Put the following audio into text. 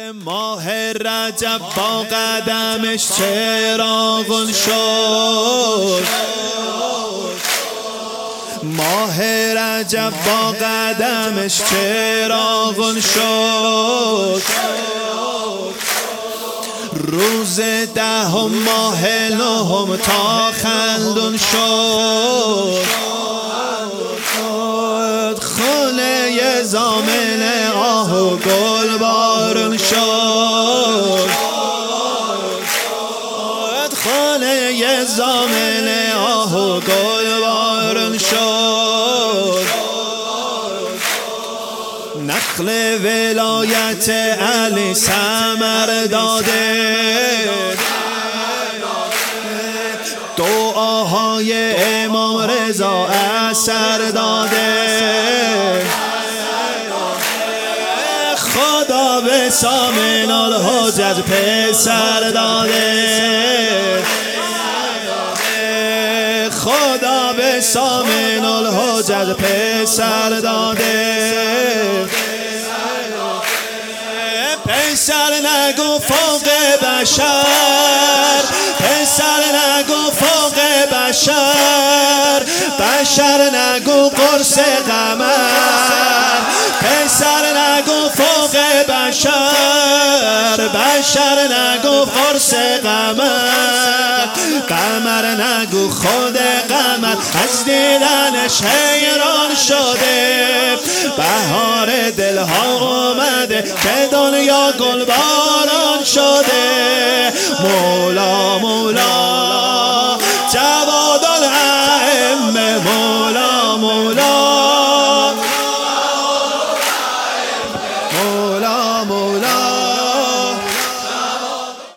ماه رجب با قدمش چراغون شد، ماه رجب با قدمش چراغون شد، روز دهم ماه نهم تا خلدون شد، خانه زامن آه و گل بارون شد، خانه زامن آه و گل بارون شد، نخل ولایت علی ثمر داده، دعاهای امام رضا اثر داده، خدا به سامن الحجج پسر داده، خدا به سامن الحجج پسر داده، پسر نگو فوق بشر، پسر نگو فوق بشر، بشر نگو قرص قمر، پسر نگو فوق بشر، بشر نگو قرص قمر، قمر نگو خود قمر از دیدنش حیران شده، بهار دلها اومده که دنیا گل باران شده، مولا مولا